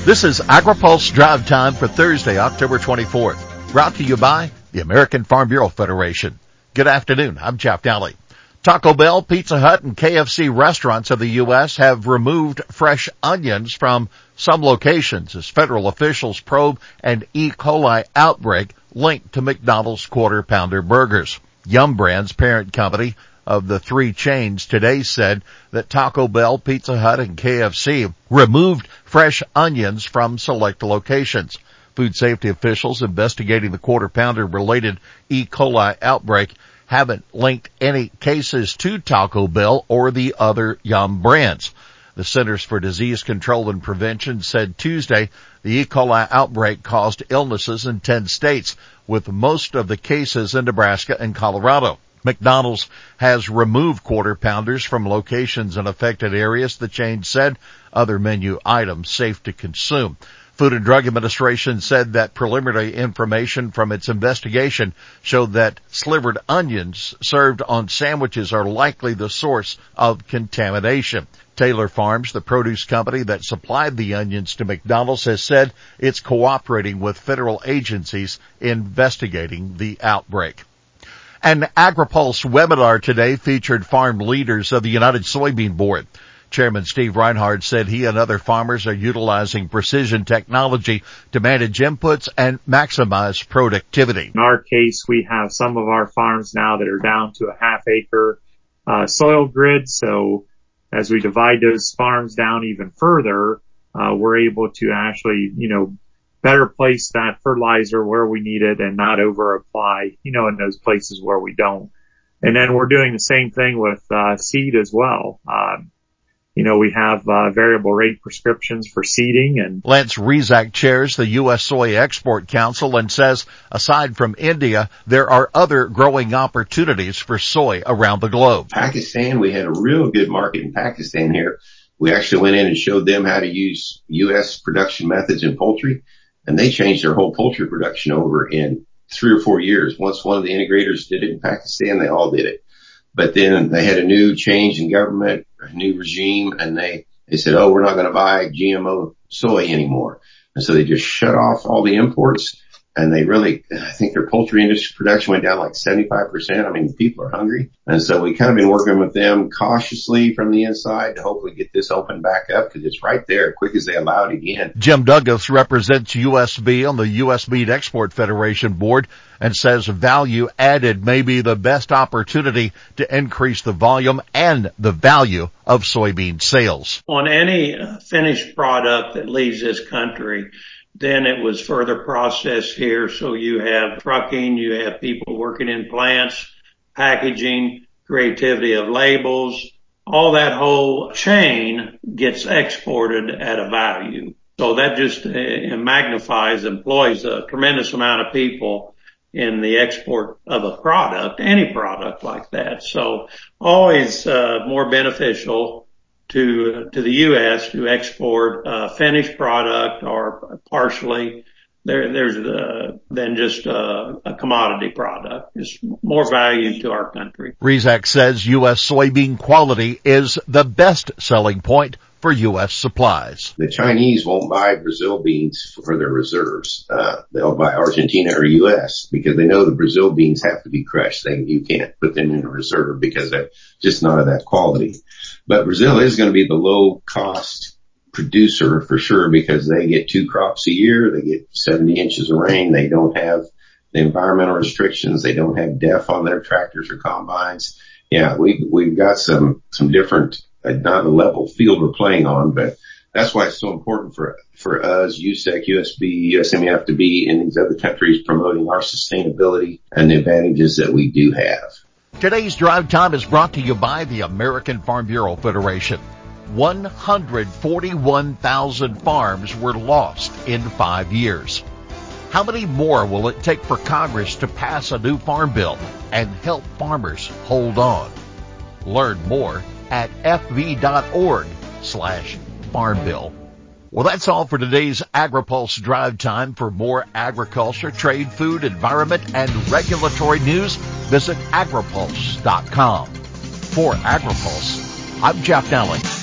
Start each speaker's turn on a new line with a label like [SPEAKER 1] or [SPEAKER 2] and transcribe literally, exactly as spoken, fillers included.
[SPEAKER 1] This is AgriPulse Drive Time for Thursday, October twenty-fourth. Brought to you by the American Farm Bureau Federation. Good afternoon. I'm Jeff Daly. Taco Bell, Pizza Hut, and K F C restaurants of the U S have removed fresh onions from some locations as federal officials probe an E. coli outbreak linked to McDonald's Quarter Pounder burgers. Yum! Brands parent company of the three chains today said that Taco Bell, Pizza Hut, and K F C removed fresh onions from select locations. Food safety officials investigating the Quarter Pounder related E. coli outbreak haven't linked any cases to Taco Bell or the other Yum! Brands. The Centers for Disease Control and Prevention said Tuesday the E. coli outbreak caused illnesses in ten states, with most of the cases in Nebraska and Colorado. McDonald's has removed Quarter Pounders from locations in affected areas, the chain said, other menu items safe to consume. Food and Drug Administration said that preliminary information from its investigation showed that slivered onions served on sandwiches are likely the source of contamination. Taylor Farms, the produce company that supplied the onions to McDonald's, has said it's cooperating with federal agencies investigating the outbreak. An AgriPulse webinar today featured farm leaders of the United Soybean Board. Chairman Steve Reinhardt said he and other farmers are utilizing precision technology to manage inputs and maximize productivity.
[SPEAKER 2] In our case, we have some of our farms now that are down to a half acre uh, soil grid. So as we divide those farms down even further, uh, we're able to actually, you know, better place that fertilizer where we need it and not over apply, you know, in those places where we don't. And then we're doing the same thing with uh, seed as well. Um, You know, we have uh, variable rate prescriptions for seeding. And
[SPEAKER 1] Lance Rizak chairs the U S Soy Export Council and says aside from India, there are other growing opportunities for soy around the globe.
[SPEAKER 3] Pakistan, we had a real good market in Pakistan here. We actually went in and showed them how to use U S production methods in poultry, and they changed their whole poultry production over in three or four years. Once one of the integrators did it in Pakistan, they all did it. But then they had a new change in government, a new regime, and they, they said, oh, we're not going to buy G M O soy anymore. And so they just shut off all the imports, and they really, I think their poultry industry production went down like seventy-five percent. I mean, people are hungry. And so we kind of been working with them cautiously from the inside to hopefully get this open back up because it's right there, quick as they allow it again.
[SPEAKER 1] Jim Douglas represents U S B on the U S Meat Export Federation board and says value added may be the best opportunity to increase the volume and the value of soybean sales.
[SPEAKER 4] On any finished product that leaves this country, then it was further processed here. So you have trucking, you have people working in plants, packaging, creativity of labels. All that whole chain gets exported at a value. So that just uh, magnifies, employs a tremendous amount of people in the export of a product, any product like that. So always uh, more beneficial to to the U S to export a finished product or partially there there's uh, than just uh, a commodity product. It's more value to our country.
[SPEAKER 1] Rizak says U S soybean quality is the best selling point for U S supplies.
[SPEAKER 3] The Chinese won't buy Brazil beans for their reserves. Uh, they'll buy Argentina or U S because they know the Brazil beans have to be crushed. They, you can't put them in a reserve because they're just not of that quality. But Brazil is going to be the low cost producer for sure because they get two crops a year. They get seventy inches of rain. They don't have the environmental restrictions. They don't have D E F on their tractors or combines. Yeah, we, we've got some, some different, uh, not a level field we're playing on, but that's why it's so important for, for us, U S E C, U S B, U S M E F to be in these other countries promoting our sustainability and the advantages that we do have.
[SPEAKER 1] Today's Drive Time is brought to you by the American Farm Bureau Federation. one hundred forty-one thousand farms were lost in five years. How many more will it take for Congress to pass a new farm bill and help farmers hold on? Learn more at fv.org slash farm bill. Well, that's all for today's AgriPulse Drive Time. For more agriculture, trade, food, environment, and regulatory news, visit agripulse dot com. For AgriPulse, I'm Jeff Daly.